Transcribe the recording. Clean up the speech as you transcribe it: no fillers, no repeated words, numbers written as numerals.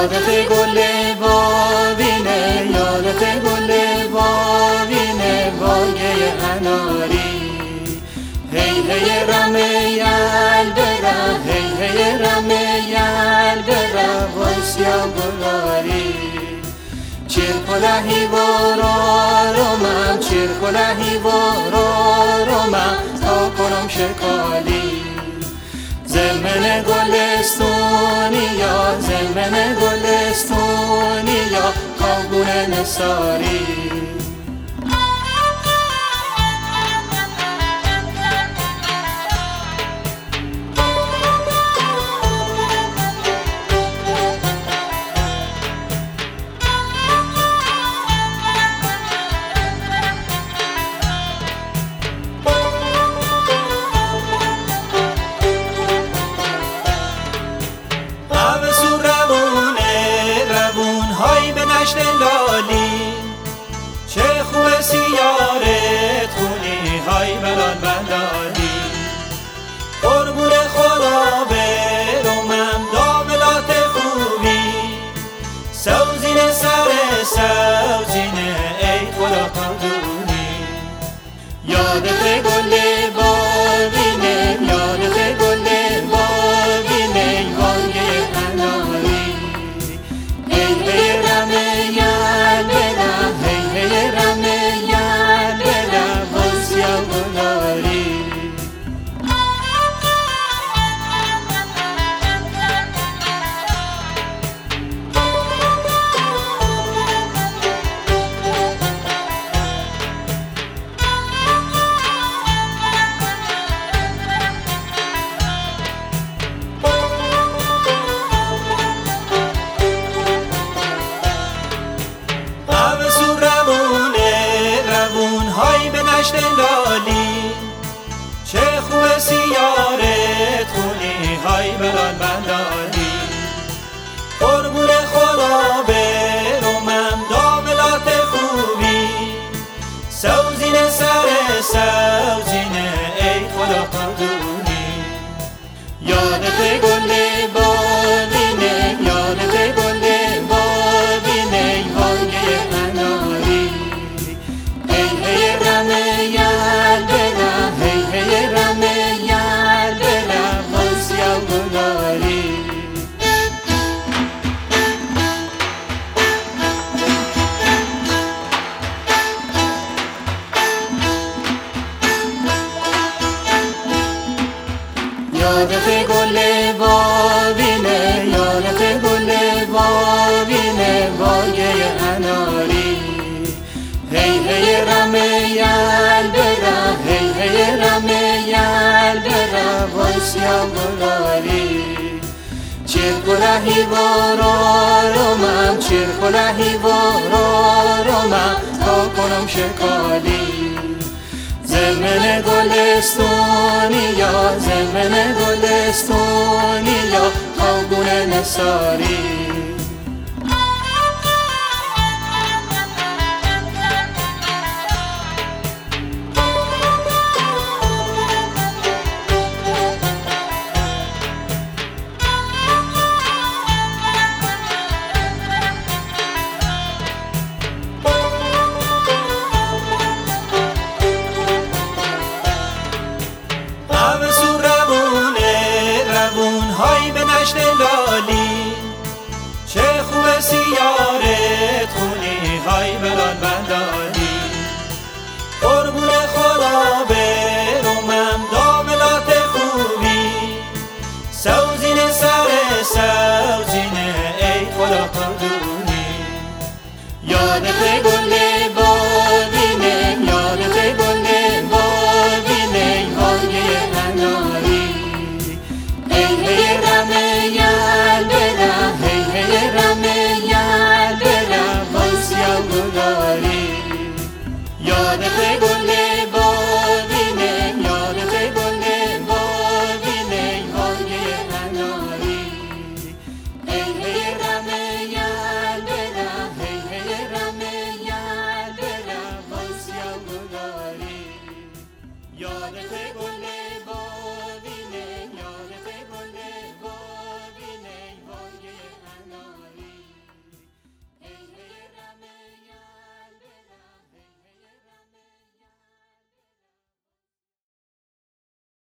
یادت گل واوینه، یادت گل واوینه باگه اناری. هی هی رمه یل برم، هی هی رمه یل برم وایسیا گلاری. چیر کلهی وارارمم، چیر کلهی وارارمم تا کنم شکالی. زمن گلستونیا، زمن گلستونیا کاغون نساری. های به نشت لالی چه خوب سیارت خونی، های بلال بلالی. قربون خدا برومم داملات خوبی، سوزین سر سوزینه ای خدا قدونی. یادت گل واوینه، یادت گل واوینه واگه اناری. های به نشت لالی چه خوب سیارت خونی، های بلال بلالی. قربون خدا برومم داملات خوبی، سوزین سر سوزینه ای خدا قدونی. یادت گل واوینه، یادت گل واوینه واگه اناری. یادت گل واوینه، یادت گل واوینه واگه اناری. هی هی رمه یل برم، هی هی رمه یل برم وایسیا گلاری. چیر کلهی وارارمم، چیر کلهی وارارمم تا کنم شکالی. زمن گلستونیا، زمن گلستونیا کاغون نساری. های به نشت لالی چه خوب سیارت خونی، های بلال بلالی. قربون خدا برومم داملات خوبی، سوزین سر سوزینه ای خدا قدونی. یادت گل